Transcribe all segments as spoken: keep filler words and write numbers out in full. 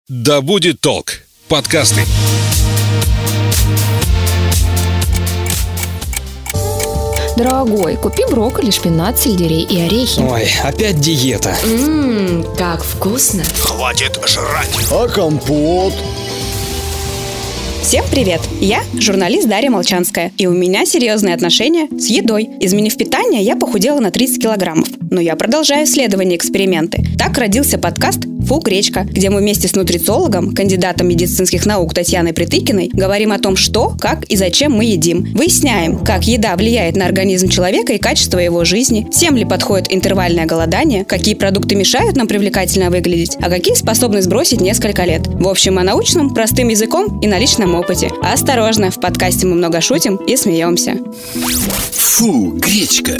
Да будет толк. Подкасты. Дорогой, купи брокколи, шпинат, сельдерей и орехи. Ой, опять диета. Ммм, как вкусно. Хватит жрать. А компот? Всем привет! Я журналист Дарья Молчанская, и у меня серьезные отношения с едой. Изменив питание, я похудела на тридцать килограммов, но я продолжаю исследования и эксперименты. Так родился подкаст «Фу, гречка», где мы вместе с нутрициологом, кандидатом медицинских наук Татьяной Притыкиной, говорим о том, что, как и зачем мы едим. Выясняем, как еда влияет на организм человека и качество его жизни, всем ли подходит интервальное голодание, какие продукты мешают нам привлекательно выглядеть, а какие способны сбросить несколько лет. В общем, о научном, простым языком и на личном опыте. Осторожно, в подкасте мы много шутим и смеемся. Фу, гречка.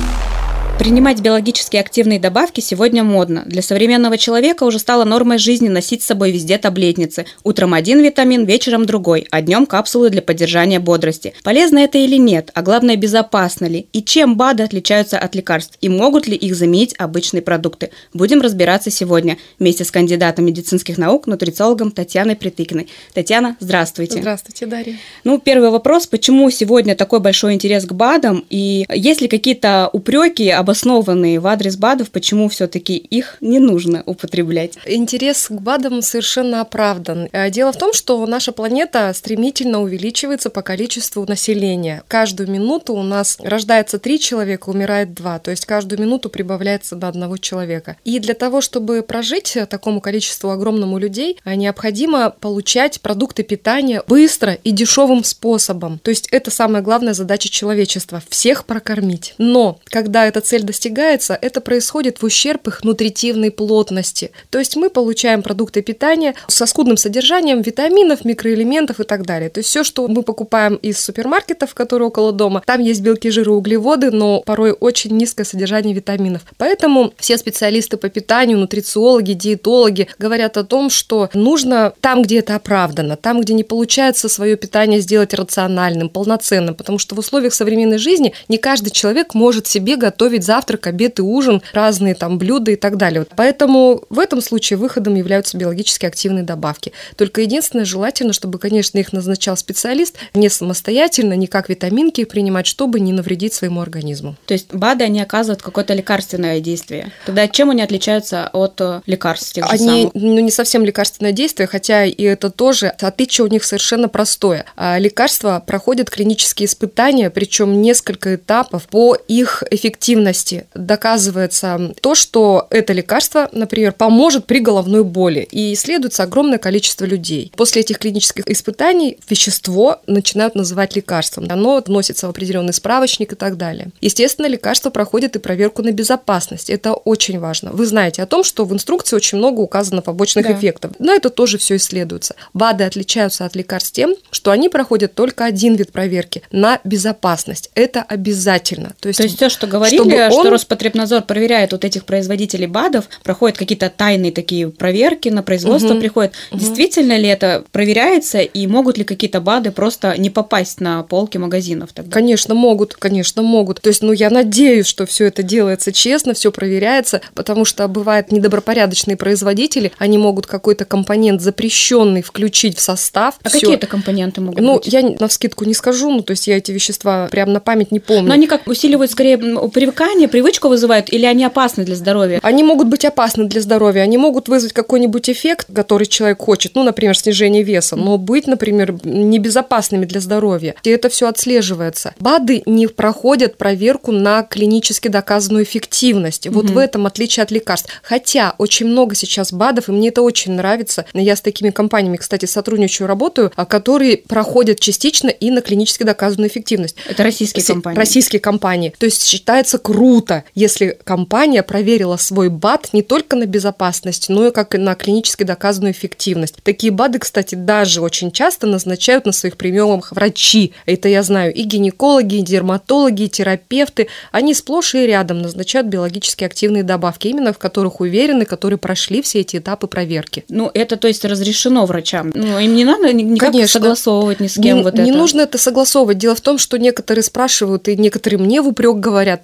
Принимать биологически активные добавки сегодня модно. Для современного человека уже стало нормой жизни носить с собой везде таблетницы. Утром один витамин, вечером другой, а днем капсулы для поддержания бодрости. Полезно это или нет, а главное, безопасно ли? И чем БАДы отличаются от лекарств? И могут ли их заменить обычные продукты? Будем разбираться сегодня вместе с кандидатом медицинских наук, нутрициологом Татьяной Притыкиной. Татьяна, здравствуйте. Здравствуйте, Дарья. Ну, первый вопрос. Почему сегодня такой большой интерес к БАДам? И есть ли какие-то упреки, обоснованные в адрес БАДов, почему все-таки их не нужно употреблять? Интерес к БАДам совершенно оправдан. Дело в том, что наша планета стремительно увеличивается по количеству населения. Каждую минуту у нас рождается три человека, умирает два, то есть каждую минуту прибавляется до одного человека. И для того, чтобы прожить такому количеству огромному людей, необходимо получать продукты питания быстро и дешевым способом. То есть это самая главная задача человечества – всех прокормить. Но когда эта цель достигается, это происходит в ущерб их нутритивной плотности. То есть мы получаем продукты питания со скудным содержанием витаминов, микроэлементов и так далее. То есть все, что мы покупаем из супермаркетов, которые около дома, там есть белки, жиры, углеводы, но порой очень низкое содержание витаминов. Поэтому все специалисты по питанию, нутрициологи, диетологи говорят о том, что нужно там, где это оправдано, там, где не получается свое питание сделать рациональным, полноценным, потому что в условиях современной жизни не каждый человек может себе готовить завтрак, обед и ужин, разные там блюда и так далее. Поэтому в этом случае выходом являются биологически активные добавки. Только единственное, желательно, чтобы, конечно, их назначал специалист, не самостоятельно, не как витаминки их принимать, чтобы не навредить своему организму. То есть БАДы, они оказывают какое-то лекарственное действие. Тогда чем они отличаются от лекарств тех же они, самых? Ну, не совсем лекарственное действие, хотя и это тоже, отличие у них совершенно простое. Лекарства проходят клинические испытания, причем несколько этапов по их эффективности. Доказывается то, что это лекарство, например, поможет при головной боли, и исследуется огромное количество людей. После этих клинических испытаний вещество начинают называть лекарством. Оно вносится в определенный справочник и так далее. Естественно, лекарство проходит и проверку на безопасность. Это очень важно. Вы знаете о том, что в инструкции очень много указано побочных да. эффектов, но это тоже все исследуется. БАДы отличаются от лекарств тем, что они проходят только один вид проверки на безопасность. Это обязательно. То есть, то есть все, что говорили, он... что Роспотребнадзор проверяет вот этих производителей БАДов, проходят какие-то тайные такие проверки, на производство угу. приходят. Угу. Действительно ли это проверяется, и могут ли какие-то БАДы просто не попасть на полки магазинов тогда? Конечно, могут, конечно, могут. То есть, ну, я надеюсь, что все это делается честно, все проверяется, потому что бывают недобропорядочные производители, они могут какой-то компонент запрещенный включить в состав. А всё. какие это компоненты могут ну, быть? Ну, я навскидку не скажу, ну, то есть я эти вещества прям на память не помню. Но они как усиливают скорее привыкание, привычку вызывают, или они опасны для здоровья? Они могут быть опасны для здоровья, они могут вызвать какой-нибудь эффект, который человек хочет, ну, например, снижение веса, но быть, например, небезопасными для здоровья. И это все отслеживается. БАДы не проходят проверку на клинически доказанную эффективность. Вот угу. в этом отличие от лекарств. Хотя очень много сейчас БАДов, и мне это очень нравится. Я с такими компаниями, кстати, сотрудничаю, работаю, которые проходят частично и на клинически доказанную эффективность. Это российские компании? Российские компании. То есть считается круто, если компания проверила свой БАД не только на безопасность, но и как и на клинически доказанную эффективность. Такие БАДы, кстати, даже очень часто назначают на своих приемах врачи. Это я знаю и гинекологи, и дерматологи, и терапевты. Они сплошь и рядом назначают биологически активные добавки, именно в которых уверены, которые прошли все эти этапы проверки. Ну, это, то есть, разрешено врачам? Ну, им не надо никак Конечно. согласовывать ни с кем не, вот не это? Не нужно это согласовывать. Дело в том, что некоторые спрашивают, и некоторые мне в упрек говорят: Татьяна,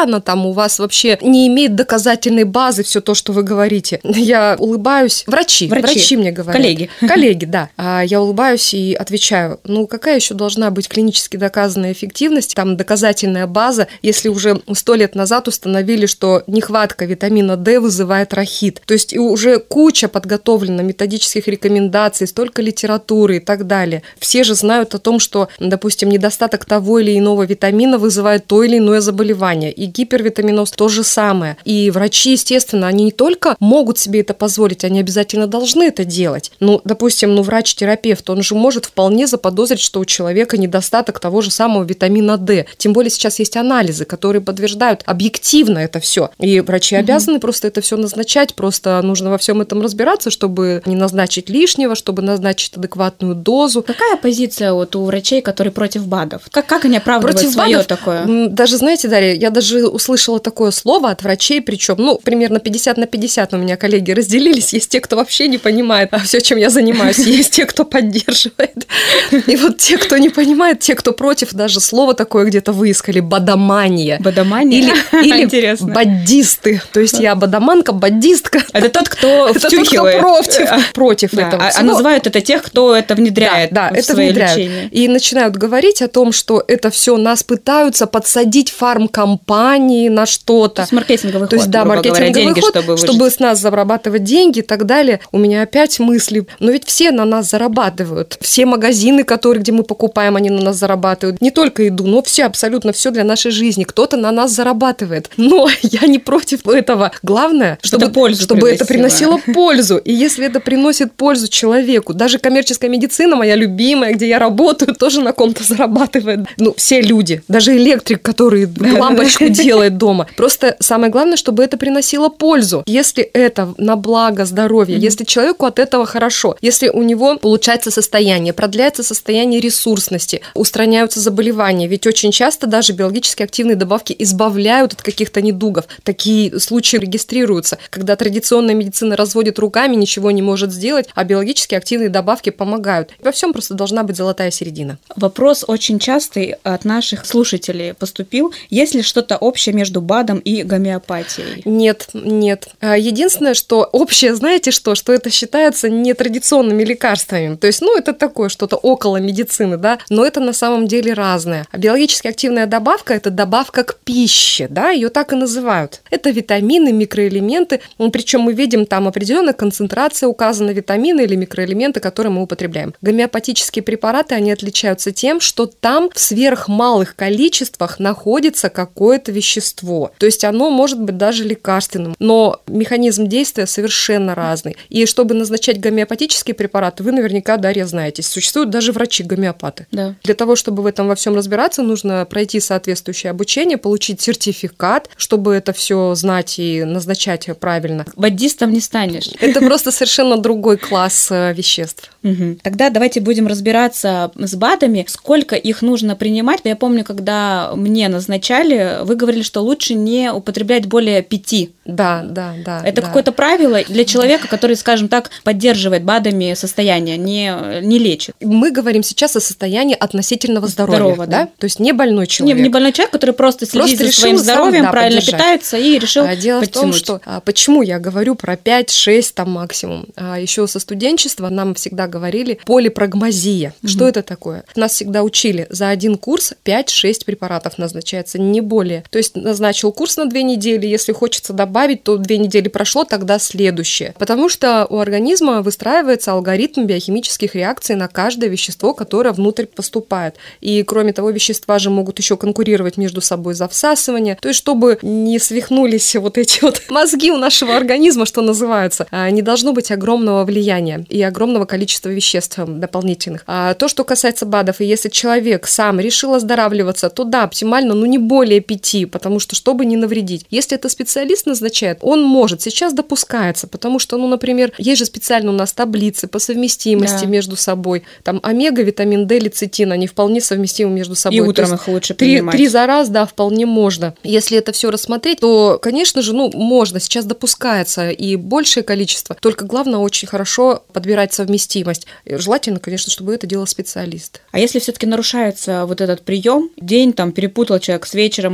рано, там у вас вообще не имеет доказательной базы все то, что вы говорите. Я улыбаюсь. Врачи, врачи, врачи мне говорят. Коллеги. Коллеги, да. А я улыбаюсь и отвечаю, ну какая еще должна быть клинически доказанная эффективность, там доказательная база, если уже сто лет назад установили, что нехватка витамина D вызывает рахит. То есть и уже куча подготовлена методических рекомендаций, столько литературы и так далее. Все же знают о том, что, допустим, недостаток того или иного витамина вызывает то или иное заболевание. И гипервитаминоз то же самое. И врачи, естественно, они не только могут себе это позволить, они обязательно должны это делать. Ну, допустим, ну, врач-терапевт, он же может вполне заподозрить, что у человека недостаток того же самого витамина D. Тем более сейчас есть анализы, которые подтверждают объективно это все. И врачи угу. обязаны просто это все назначать, просто нужно во всем этом разбираться, чтобы не назначить лишнего, чтобы назначить адекватную дозу. Какая позиция вот у врачей, которые против БАДов? Как, как они оправдывают против свое БАДов, такое? Даже, знаете, Дарья, я даже услышала такое слово от врачей, причем, ну, примерно пятьдесят на пятьдесят у меня коллеги разделились. Есть те, кто вообще не понимает все, чем я занимаюсь, есть те, кто поддерживает. И вот те, кто не понимает, те, кто против, даже слово такое где-то выискали, бадомания. Бадомания? Или, или баддисты. То есть я бадоманка, баддистка. Это тот, кто втюхивает. Это тот, кто против, против да, этого а, всего. А называют это тех, кто это внедряет да, да, в это свое внедряют. лечение. И начинают говорить о том, что это все нас пытаются подсадить фармкомпании на что-то. То есть маркетинговый То есть, ход, да, маркетинговый говоря, деньги, ход, чтобы, чтобы с нас зарабатывать деньги и так далее. У меня опять мысли, но ведь все на нас зарабатывают. Все магазины, которые, где мы покупаем, они на нас зарабатывают. Не только еду, но все, абсолютно все для нашей жизни. Кто-то на нас зарабатывает. Но я не против этого. Главное, чтобы, это, пользу чтобы это приносило пользу. И если это приносит пользу человеку, даже коммерческая медицина, моя любимая, где я работаю, тоже на ком-то зарабатывает. Ну, все люди. Даже электрик, который лампочку делает дома. Просто самое главное, чтобы это приносило пользу. Если это на благо здоровья, mm-hmm. если человеку от этого хорошо, если у него улучшается состояние, продляется состояние ресурсности, устраняются заболевания. Ведь очень часто даже биологически активные добавки избавляют от каких-то недугов. Такие случаи регистрируются, когда традиционная медицина разводит руками, ничего не может сделать, а биологически активные добавки помогают. Во всем просто должна быть золотая середина. Вопрос очень частый от наших слушателей поступил. Есть ли что-то общее между БАДом и гомеопатией? Нет, нет. Единственное, что общее, знаете что, что это считается нетрадиционными лекарствами. То есть, ну, это такое что-то около медицины, да, но это на самом деле разное. А биологически активная добавка – это добавка к пище, да, ее так и называют. Это витамины, микроэлементы, причем мы видим там определенная концентрация указана витамины или микроэлементы, которые мы употребляем. Гомеопатические препараты, они отличаются тем, что там в сверхмалых количествах находится какое-то вещество. То есть оно может быть даже лекарственным, но механизм действия совершенно разный. И чтобы назначать гомеопатические препараты, вы наверняка, Дарья, знаете, существуют даже врачи-гомеопаты. Да. Для того, чтобы в этом во всем разбираться, нужно пройти соответствующее обучение, получить сертификат, чтобы это все знать и назначать правильно. Баддистом не станешь. Это просто совершенно другой класс веществ. Угу. Тогда давайте будем разбираться с БАДами. Сколько их нужно принимать? Я помню, когда мне назначали, вы говорили, что лучше не употреблять более пяти. Да, да, да. Это да. какое-то правило для человека, который, скажем так, поддерживает БАДами состояние, не, не лечит. Мы говорим сейчас о состоянии относительного здоровья, Здорово, да? да? То есть не больной человек. Не, не больной человек, который просто следит просто за своим здоровьем, сам, да, правильно поддержать. Питается и решил а, дело подтянуть. в том, что а, почему я говорю про пять-шесть там максимум. А, еще со студенчества нам всегда говорили полипрагмазия. Mm-hmm. Что это такое? Нас всегда учили, за один курс пять-шесть препаратов назначается, не более. То есть назначил курс на две недели, если хочется добавить, то две недели прошло, тогда следующее. Потому что у организма выстраивается алгоритм биохимических реакций на каждое вещество, которое внутрь поступает. И кроме того, вещества же могут еще конкурировать между собой за всасывание. То есть, чтобы не свихнулись вот эти вот мозги у нашего организма, что называется, не должно быть огромного влияния и огромного количества веществ дополнительных. А то, что касается БАДов, и если человек сам решил оздоравливаться, то да, оптимально, но не более пяти, потому что, чтобы не навредить. Если это специалист назначает, он может, сейчас допускается, потому что, ну, например, есть же специально у нас таблицы по совместимости да. между собой. Там омега, витамин D, лецитин, они вполне совместимы между собой. И утром их лучше три, принимать. Три за раз, да, вполне можно. Если это все рассмотреть, то, конечно же, ну, можно, сейчас допускается и большее количество, только главное очень хорошо подбирать совместимость. Желательно, конечно, чтобы это делал специалист. А если все-таки нарушается вот этот прием, день там перепутал человек с вечером, это как-то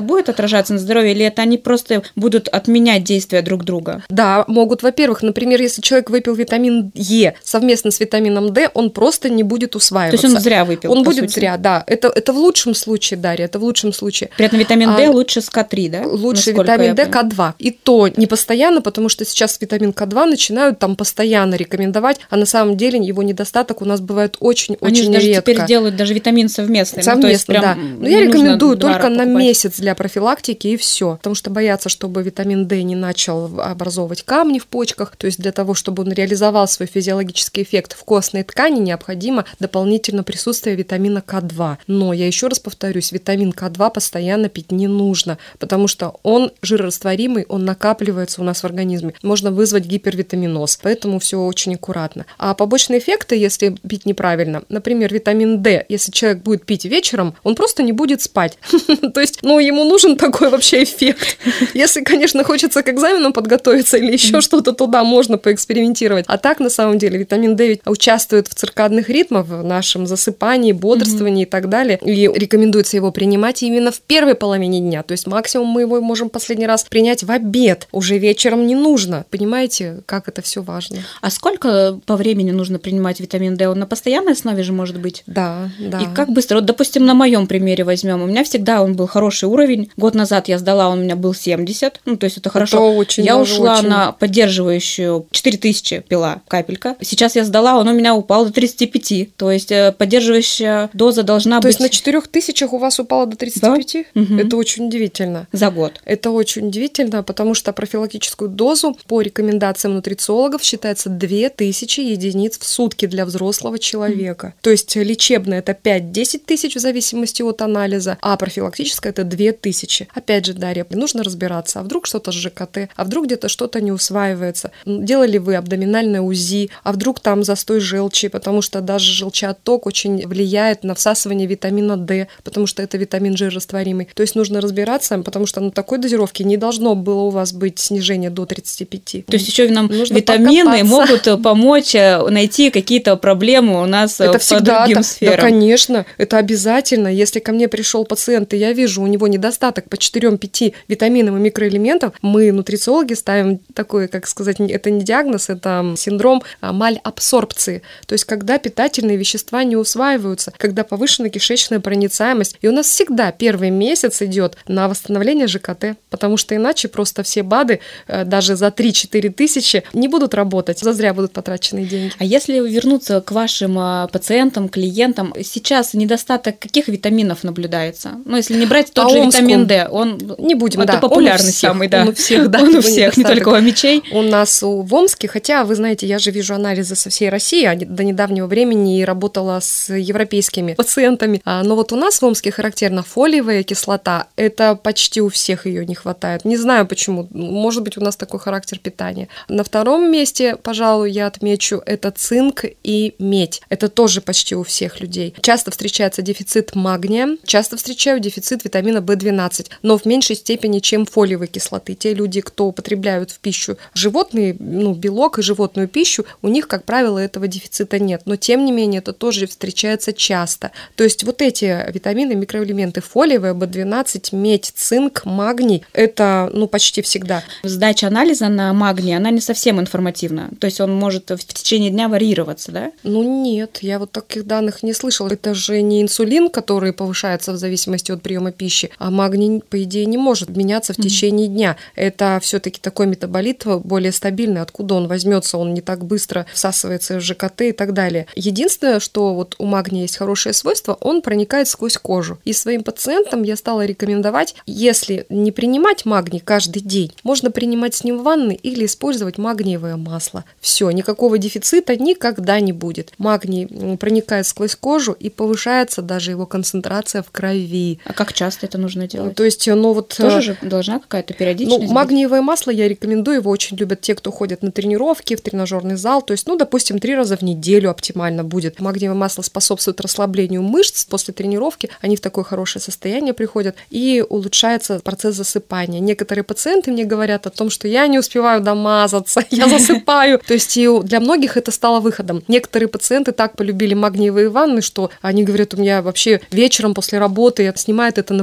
это будет отражаться на здоровье, или это они просто будут отменять действия друг друга? Да, могут. Во-первых, например, если человек выпил витамин Е совместно с витамином D, он просто не будет усваиваться. То есть он зря выпил, Он по будет сути. зря, да. Это, это в лучшем случае, Дарья, это в лучшем случае. При этом витамин D а, лучше с К три, да? Лучше Насколько витамин D, я понимаю. К два. И то не постоянно, потому что сейчас витамин К два начинают там постоянно рекомендовать, а на самом деле его недостаток у нас бывает очень-очень Они же даже редко. теперь делают даже витамин совместный. Совместно, ну, то есть прям да. Но я рекомендую только на покупать. месяц для профилактики и все, потому что боятся, чтобы витамин D не начал образовывать камни в почках, то есть для того, чтобы он реализовал свой физиологический эффект в костной ткани, необходимо дополнительно присутствие витамина К два. Но я еще раз повторюсь, витамин К два постоянно пить не нужно, потому что он жирорастворимый, он накапливается у нас в организме, можно вызвать гипервитаминоз, поэтому все очень аккуратно. А побочные эффекты, если пить неправильно, например, витамин D, если человек будет пить вечером, он просто не будет спать. То есть, ну, ему нужен такой вообще эффект. Если, конечно, хочется к экзаменам подготовиться или еще что-то, туда можно поэкспериментировать. А так, на самом деле, витамин D ведь участвует в циркадных ритмах, в нашем засыпании, бодрствовании и так далее. И рекомендуется его принимать именно в первой половине дня. То есть максимум мы его можем последний раз принять в обед. Уже вечером не нужно. Понимаете, как это все важно? А сколько по времени нужно принимать витамин D? Он на постоянной основе же может быть? Да, да. И как быстро? Вот, допустим, на моем примере возьмем. У меня всегда он был хороший уровень. Год назад я сдала, он у меня был семьдесят. Ну, то есть это хорошо. Это очень, я даже ушла очень. на поддерживающую четыре тысячи пила капелька. Сейчас я сдала, он у меня упал до тридцати пяти. То есть э, поддерживающая доза должна То быть... есть на четырех тысячах у вас упало до тридцати пяти? Да. Угу. Это очень удивительно. За год. Это очень удивительно, потому что профилактическую дозу по рекомендациям нутрициологов считается две тысячи единиц в сутки для взрослого человека. Mm. То есть лечебная это пять-десять тысяч в зависимости от анализа, а профилактическая это две тысячи. Опять же, Дарья, нужно разбираться, а вдруг что-то с ЖКТ, а вдруг где-то что-то не усваивается. Делали вы абдоминальное УЗИ, а вдруг там застой желчи, потому что даже желчеотток очень влияет на всасывание витамина D, потому что это витамин жирорастворимый. То есть нужно разбираться, потому что на такой дозировке не должно было у вас быть снижение до тридцати пяти. То есть еще нам нужно витамины покопаться. могут помочь найти какие-то проблемы у нас это по всегда другим так. сферам. Да, конечно, это обязательно. Если ко мне пришел пациент, и я вижу, у него недостаток по четырем-пяти витаминам и микроэлементам, мы, нутрициологи, ставим такой, как сказать, это не диагноз, это синдром малабсорбции. То есть когда питательные вещества не усваиваются, когда повышена кишечная проницаемость. И у нас всегда первый месяц идет на восстановление ЖКТ, потому что иначе просто все БАДы даже за три-четыре тысячи не будут работать, зазря будут потрачены деньги. А если вернуться к вашим пациентам, клиентам, сейчас недостаток каких витаминов наблюдается? Ну, если не брать тот По же Омску. витамин D, он Не будем, это да. популярный Он у всех, самый, да. Он у всех, да. Он у его всех, не недостаток. только у мечей. У нас у, в Омске, хотя, вы знаете, я же вижу анализы со всей России, а до недавнего времени и работала с европейскими пациентами. А, но вот у нас в Омске характерна фолиевая кислота. Это почти у всех ее не хватает. Не знаю почему. Может быть, у нас такой характер питания. На втором месте, пожалуй, я отмечу, это цинк и медь. Это тоже почти у всех людей. Часто встречается дефицит магния, часто встречаю дефицит витамина бэ двенадцать, но в меньшей степени, чем фолиевой кислоты. Те люди, кто употребляют в пищу животный, ну, белок и животную пищу, у них, как правило, этого дефицита нет. Но, тем не менее, это тоже встречается часто. То есть вот эти витамины, микроэлементы фолиевая, бэ двенадцать, медь, цинк, магний, это, ну, почти всегда. Сдача анализа на магний, она не совсем информативна. То есть он может в течение дня варьироваться, да? Ну нет, я вот таких данных не слышала. Это же не инсулин, который повышается в зависимости от приема пищи, а магний, по идее, не может меняться в mm-hmm. течение дня. Это все-таки такой метаболит более стабильный. Откуда он возьмется? Он не так быстро всасывается в ЖКТ и так далее. Единственное, что вот у магния есть хорошее свойство, он проникает сквозь кожу. И своим пациентам я стала рекомендовать, если не принимать магний каждый день, можно принимать с ним в ванной или использовать магниевое масло. Все, никакого дефицита никогда не будет. Магний проникает сквозь кожу и повышается даже его концентрация в крови. А как часто это нужно делать? То есть, ну вот... Тоже же должна какая-то периодичность Ну, быть? магниевое масло я рекомендую, его очень любят те, кто ходят на тренировки, в тренажерный зал. То есть, ну, допустим, три раза в неделю оптимально будет. Магниевое масло способствует расслаблению мышц после тренировки, они в такое хорошее состояние приходят, и улучшается процесс засыпания. Некоторые пациенты мне говорят о том, что я не успеваю домазаться, я засыпаю. То есть и для многих это стало выходом. Некоторые пациенты так полюбили магниевые ванны, что они говорят, у меня вообще вечером после работы снимает это напряжение,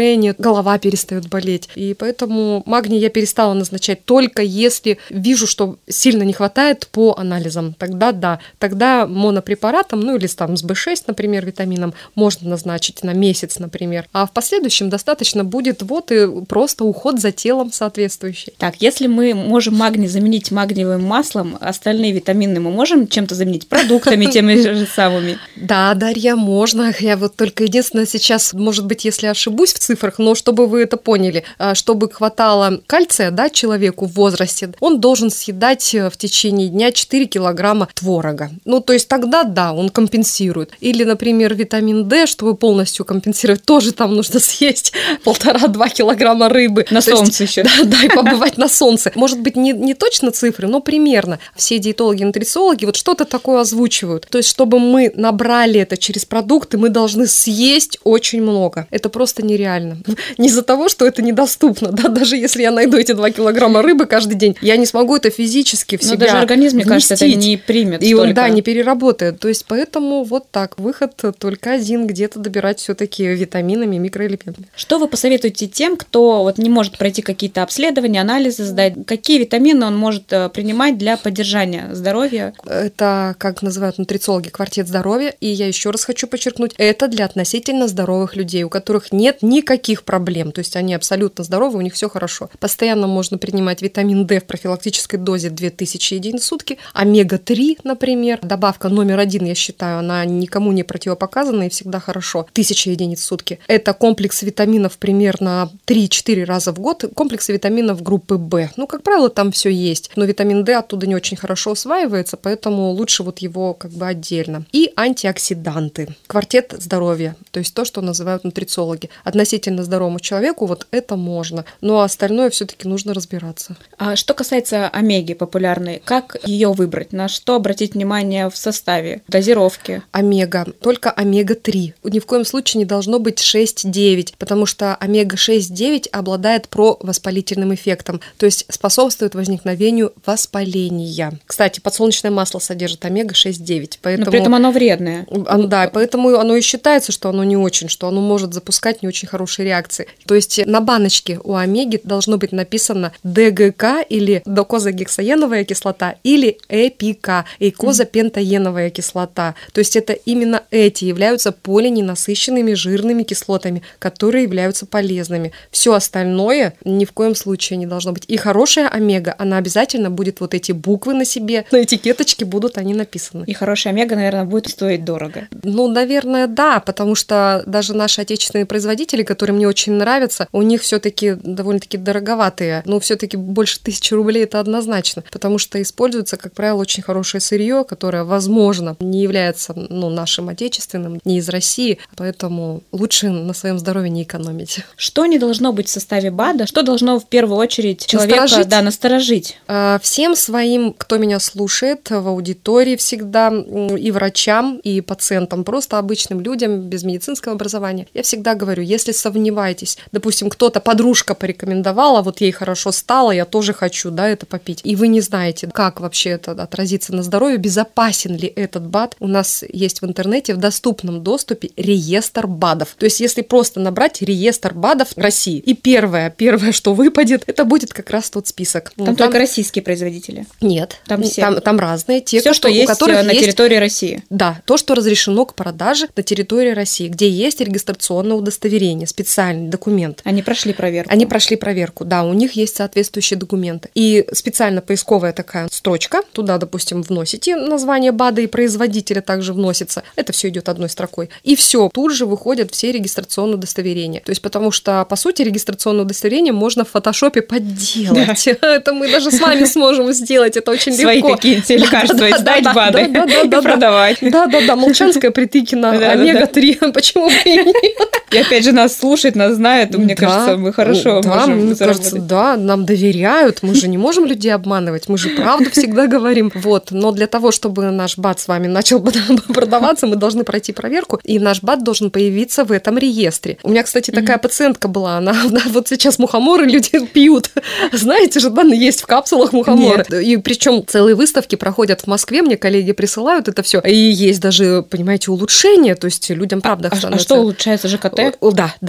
головокружение, голова перестает болеть. И поэтому магний я перестала назначать только если вижу, что сильно не хватает по анализам. Тогда да, тогда монопрепаратом, ну или там с бэ шесть, например, витамином, можно назначить на месяц, например. А в последующем достаточно будет вот и просто уход за телом соответствующий. Так, если мы можем магний заменить магниевым маслом, остальные витамины мы можем чем-то заменить? Продуктами теми же самыми? Да, Дарья, можно. Я вот только единственное сейчас, может быть, если ошибусь в цифрах, но чтобы вы это поняли, чтобы хватало кальция, да, человеку в возрасте, он должен съедать в течение дня четыре килограмма творога. Ну, то есть тогда, да, он компенсирует. Или, например, витамин D, чтобы полностью компенсировать, тоже там нужно съесть полтора-два килограмма рыбы. На то солнце есть, еще. Да, да, и побывать на солнце. Может быть, не, не точно цифры, но примерно. Все диетологи и нутрициологи вот что-то такое озвучивают. То есть, чтобы мы набрали это через продукты, мы должны съесть очень много. Это просто нереально. Не из-за того, что это недоступно, да, даже если я найду эти два килограмма рыбы каждый день, я не смогу это физически в себя вместить. Но даже организм, мне кажется, это не примет и столько. он, да, не переработает. То есть, поэтому вот так, выход только один, где-то добирать все-таки витаминами, микроэлементами. Что вы посоветуете тем, кто вот не может пройти какие-то обследования, анализы сдать? Какие витамины он может принимать для поддержания здоровья? Это, как называют нутрициологи, квартет здоровья. И я еще раз хочу подчеркнуть, это для относительно здоровых людей, у которых нет никаких проблем. То есть они абсолютно здоровы, у них все хорошо. Постоянно можно принимать витамин D в профилактической дозе две тысячи единиц в сутки. омега три, например, добавка номер один, я считаю, она никому не противопоказана и всегда хорошо. тысяча единиц в сутки. Это комплекс витаминов примерно три-четыре раза в год. Комплекс витаминов группы В. Ну, как правило, там все есть. Но витамин D оттуда не очень хорошо усваивается, поэтому лучше вот его как бы отдельно. И антиоксиданты. Квартет здоровья. То есть то, что называют нутрициологи. Относительно здоровому человеку вот это можно. Но остальное все-таки нужно разбираться. А что касается омеги популярной, как ее выбрать? На что обратить внимание в составе, дозировке? Омега. Только омега три. Ни в коем случае не должно быть шесть-девять, потому что омега шесть-девять обладает провоспалительным эффектом, то есть способствует возникновению воспаления. Кстати, подсолнечное масло содержит омега шесть-девять, поэтому... Но при этом оно вредное. Да, поэтому оно и считается, что оно не очень, что оно может запускать не очень хорошие реакции. То есть на баночке у омеги должно быть написано дэ гэ ка или докозагексаеновая кислота или э пи ка, эйкозапентаеновая кислота. То есть это именно эти являются полиненасыщенными жирными кислотами, которые являются полезными. Все остальное ни в коем случае не должно быть. И хорошая омега, она обязательно будет вот эти буквы на себе, на этикеточке будут они написаны. И хорошая омега, наверное, будет стоить дорого. Ну, наверное, да, потому что даже наши отечественные производители, которые мне очень нравятся, у них все-таки довольно-таки дороговатые. Ну, все-таки больше тысячи рублей это однозначно, потому что используется, как правило, очень хорошее сырье, которое, возможно, не является ну, нашим отечественным, не из России, поэтому лучше на своем здоровье не экономить. Что не должно быть в составе БАДа? Что должно в первую очередь человека насторожить? Да, насторожить? Всем своим, кто меня слушает в аудитории всегда, и врачам, и пациентам, просто обычным людям без медицинского образования, я всегда говорю, если сомневаетесь, допустим, кто-то, подружка порекомендовала, вот ей хорошо стало, я тоже хочу, да, это попить, и вы не знаете, как вообще это отразится на здоровье, безопасен ли этот БАД, у нас есть в интернете в доступном доступе реестр БАДов. То есть, если просто набрать реестр БАДов России, и первое, первое, что выпадет, это будет как раз тот список. Там, там только российские производители? Нет, там, все. там, там разные. Те, все, что у есть которых на есть... территории России? Да, то, что разрешено к продаже на территории России, где есть регистрационное удостоверение, специальный документ. Они прошли проверку? Они прошли проверку, да, у них есть соответствующие документы. И специально поисковая такая строчка, туда, допустим, вносите название БАДа и производителя также вносится. Это все идет одной строкой. И все, тут же выходят все регистрационные удостоверения. То есть, потому что, по сути, регистрационное удостоверение можно в фотошопе подделать. Да. Это мы даже с вами сможем сделать, это очень Свои легко. Свои какие-то лекарства издать, БАДы и продавать. Да-да-да, Молчанская, Притыкина, омега три, почему бы и нет? И опять же нас слушают, нас знают, мне кажется, мы хорошо можем заработать. Да, нам доверяют, мы же не можем людей обманывать, мы же правду всегда говорим. Вот, но для того, чтобы наш БАД с вами начал продаваться, мы должны пройти проверку, и наш БАД должен появиться в этом реестре. У меня, кстати, такая пациентка была, она вот сейчас мухоморы люди пьют. Знаете же, да, есть в капсулах мухоморы. Нет. И причем целые выставки проходят в Москве, мне коллеги присылают это все. И есть даже, понимаете, улучшения, то есть людям правда а, становится... А что улучшается, ЖКТ? Да, да,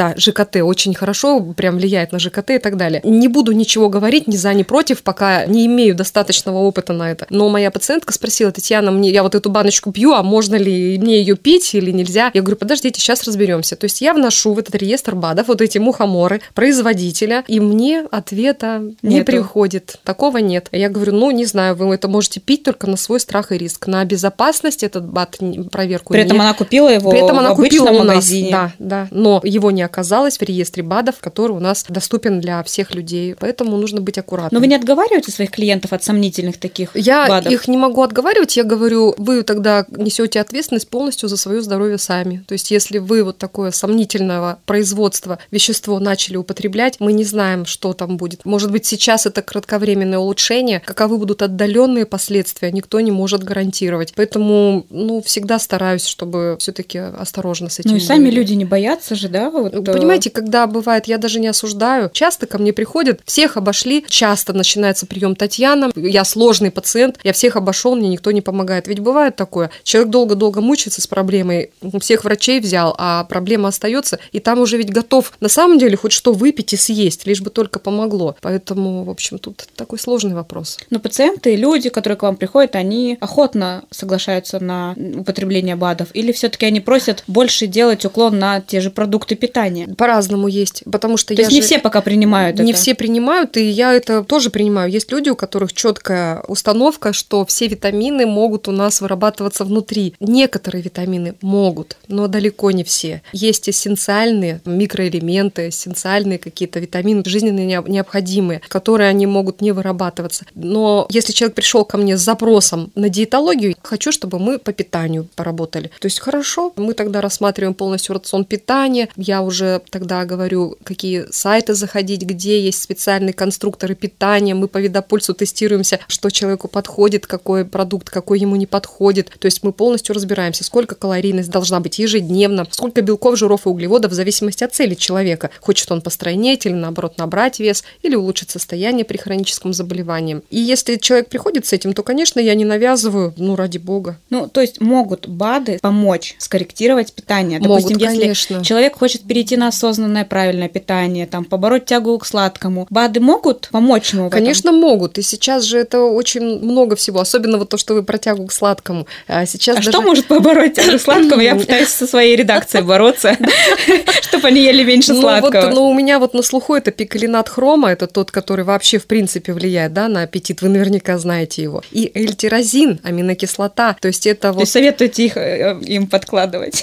да, ЖКТ очень хорошо, прям влияет на ЖКТ и так далее. Не буду ничего говорить ни за, ни против, пока не имею достаточного опыта на это. Но моя пациентка спросила: Татьяна, мне, я вот эту баночку пью, а можно ли мне ее пить или нельзя? Я говорю: подождите, сейчас разберемся. То есть я вношу в этот реестр БАДов вот эти мухоморы производителя, и мне ответа не Нету. приходит. Такого нет. Я говорю: ну, не знаю, вы это можете пить только на свой страх и риск. На безопасность этот БАД проверку При этом не... она купила его При этом в она обычном купила у нас, магазине. да, да, но его не оказалось в реестре БАДов, который у нас доступен для всех людей, поэтому нужно быть аккуратным. Но вы не отговариваете своих клиентов от сомнительных таких Я БАДов? их не могу отговаривать, я говорю, вы тогда несете ответственность полностью за свое здоровье сами. То есть если вы вот такое сомнительного производства вещество начали употреблять, мы не знаем, что там будет. Может быть, сейчас это кратковременное улучшение, каковы будут отдаленные последствия, никто не может гарантировать. Поэтому, ну, всегда стараюсь, чтобы все-таки осторожно с этим. Ну и сами были. люди не боятся же, да? Вот, Понимаете, когда бывает, я даже не осуждаю, часто ко мне приходят, всех обошли, часто начинается прием: Татьяна, я сложный пациент, я всех обошел, мне никто не помогает. Ведь бывает такое, человек долго-долго мучается с проблемой, всех врачей взял, а проблема остается, и там уже ведь готов на самом деле хоть что выпить и съесть, лишь бы только помогло. Поэтому, в общем, тут такой сложный вопрос. Но пациенты, люди, которые к вам приходят, они охотно соглашаются на употребление БАДов? Или все-таки они просят больше делать уклон на те же продукты питания? По-разному есть, потому что То я есть не же... все пока принимают Не это? все принимают, и я это тоже принимаю. Есть люди, у которых четкая установка, что все витамины могут у нас вырабатываться внутри. Некоторые витамины могут, но далеко не все. Есть эссенциальные микроэлементы, эссенциальные какие-то витамины, жизненно необходимые, которые они могут не вырабатываться. Но если человек пришел ко мне с запросом на диетологию, хочу, чтобы мы по питанию поработали. То есть хорошо, мы тогда рассматриваем полностью рацион питания. Я уже тогда говорю, какие сайты заходить, где есть специальные конструкторы питания. Мы по видопульсу тестируемся, что человеку подходит, какой продукт, какой ему не подходит. То есть мы полностью разбираемся, сколько калорийность должна быть ежедневно, сколько белков, жиров и углеводов в зависимости от цели человека. Хочет он постройнеть или, наоборот, набрать вес, или улучшить состояние при хроническом заболевании. И если человек приходит с этим, то, конечно, я не навязываю, ну, ради бога. Ну, то есть могут БАДы помочь скорректировать питание? Могут, Допустим, если конечно. человек хочет перейти на осознанное правильное питание, там, побороть тягу к сладкому, БАДы могут помочь ему в этом? Конечно, могут. И сейчас же это очень много всего. Особенно вот то, что вы про тягу к сладкому. А, сейчас а даже... что может побороть тягу к сладкому? Я пытаюсь со своей редакцией бороться, чтобы они ели меньше сладкого. Ну, у меня вот на слуху это пикалинат хрома, это тот, который вообще в принципе влияет, да, на аппетит. Вы наверняка знаете его. И эльтирозин, аминокислота. То есть это вот... То есть советуете их им подкладывать?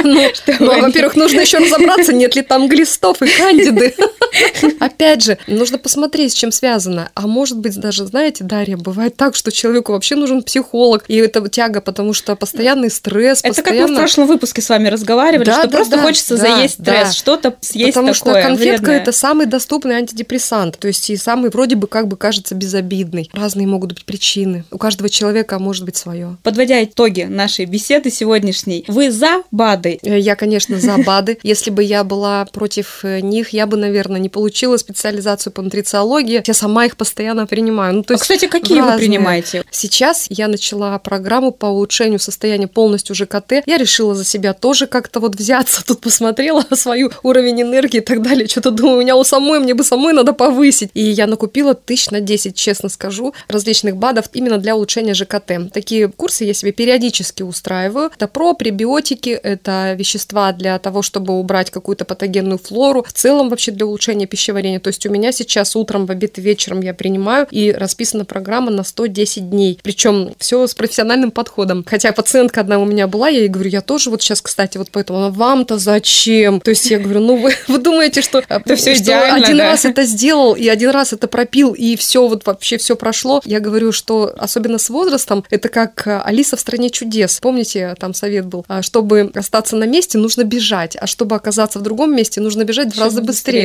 Ну, во-первых, нужно еще разобраться, нет ли там глистов и кандиды. Опять же, нужно посмотреть, с чем связано. А может быть, даже, знаете, Дарья, бывает так, что человеку вообще нужен психолог, и это тяга, потому что постоянный стресс, это постоянно... как мы в прошлом выпуске с вами разговаривали, Да, что да, просто да, хочется да, заесть да. стресс, что-то съесть Потому такое что конфетка вредное. это самый доступный антидепрессант, то есть и самый вроде бы как бы кажется безобидный. Разные могут быть причины. У каждого человека может быть свое. Подводя итоги нашей беседы сегодняшней, вы за БАДы? Я, конечно, за БАДы. Если бы я была против них, я бы, наверное, не получила специализацию по нутрициологии. Я сама их постоянно принимаю. Ну, то А, есть кстати, какие вы разные. принимаете? Сейчас я начала программу по улучшению состояния полностью ЖКТ. Я решила за себя тоже как-то вот взяться. Тут посмотрела свой уровень энергии и так далее. Что-то думаю, у меня у самой, мне бы самой надо повысить. И я накупила тысяч на десять, честно скажу, различных БАДов именно для улучшения ЖКТ. Такие курсы я себе периодически устраиваю. Это про пребиотики, это вещества для того, чтобы убрать какую-то патогенную флору. В целом вообще для улучшения пищеварения. То есть у меня сейчас утром, в обед и вечером я принимаю, и расписана программа на сто десять дней. Причем все с профессиональным подходом. Хотя пациентка одна у меня была, я ей говорю, я тоже вот сейчас, кстати, вот поэтому, она, вам-то зачем? То есть я говорю, ну вы, вы думаете, что, это все что идеально, один да? раз это сделал, и один раз это пропил, и все вот вообще все прошло. Я говорю, что особенно с возрастом, это как Алиса в стране чудес. Помните, там совет был, чтобы остаться на месте, нужно бежать, а чтобы оказаться в другом месте, нужно бежать в разы быстрее. Вот то же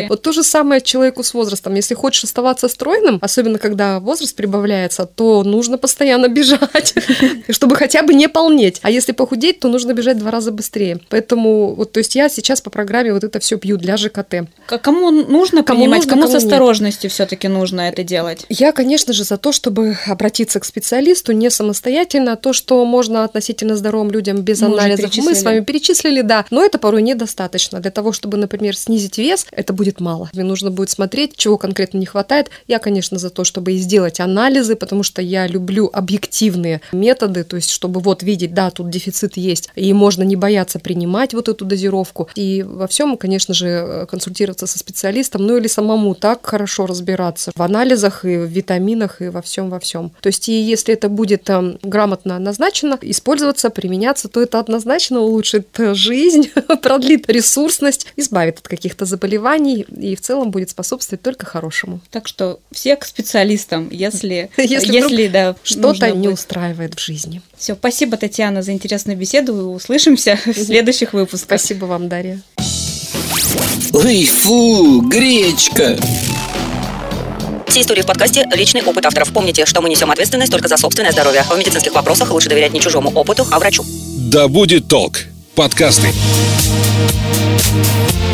же самое человеку с возрастом. Если хочешь оставаться стройным, особенно когда возраст прибавляется, то нужно постоянно бежать, чтобы хотя бы не полнеть. А если похудеть, то нужно бежать в два раза быстрее. Поэтому, вот, то есть я сейчас по программе вот это все пью для ЖКТ. Кому нужно Кому принимать, нужно, кому, кому с осторожностью все-таки нужно это делать? Я, конечно же, за то, чтобы обратиться к специалисту не самостоятельно. То, что можно относительно здоровым людям без Мы уже анализов, мы перечислили. с вами перечислили, да. Но это порой недостаточно. Для того, чтобы, например, снизить вес, это будет мало. Мне нужно будет смотреть, чего конкретно не хватает. Я, конечно, за то, чтобы и сделать анализы, потому что я люблю объективные методы, то есть чтобы вот видеть, да, тут дефицит есть, и можно не бояться принимать вот эту дозировку. И во всем, конечно же, консультироваться со специалистом, ну или самому так хорошо разбираться в анализах и в витаминах и во всем во всем. То есть и если это будет там грамотно назначено, использоваться, применяться, то это однозначно улучшит жизнь, продлит ресурсность, избавит от каких-то заболеваний и в целом будет способствовать только хорошему. Так что все к специалистам, если, Если если да, Что-то не будет. устраивает в жизни. Все, спасибо, Татьяна, за интересную беседу. Услышимся в следующих выпусках. Спасибо вам, Дарья. Ой, фу, гречка. Все истории в подкасте – личный опыт авторов. Помните, что мы несем ответственность только за собственное здоровье. В медицинских вопросах лучше доверять не чужому опыту, а врачу. Да будет толк. Подкасты.